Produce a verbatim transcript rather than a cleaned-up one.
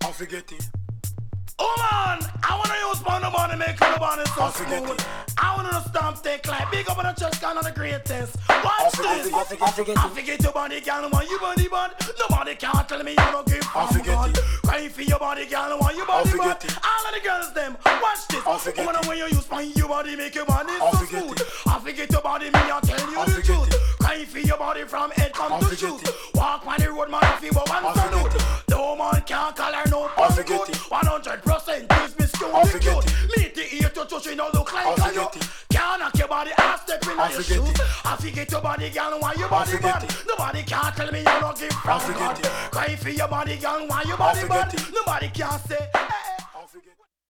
I forget it. Oh man, I wanna use my no money make your body so I forget smooth. it. I wanna stamp take like big up on the chest can on the greatest. Watch forget this. it, I forget- I forget I it. forget your body, girl. Want you body bad? Nobody can tell me you don't give I from forget God. it. Crying for your body, girl. Want you body forget bad? it. All of the girls them. Watch this. I forget Wanna it. when you use my your body make your body I so forget smooth. it. I forget your body, me I tell you I the forget truth. it. Crying for your body from head come I to forget shoot. it. Walk on the road, man, if you want I one forget salute. it. No man can call her no I man forget good. it. One hundred percent is Miss Cute. I the forget cute. it. Meet the ear to touch you, no look like I a forget you. it. Can't knock your body, I step in I on your forget shoes. it. I forget your body, girl, why your I body forget bad. it. Nobody can tell me you don't give from forget God. it. Cry for your body, girl, why your body forget bad. it. Nobody can say, hey,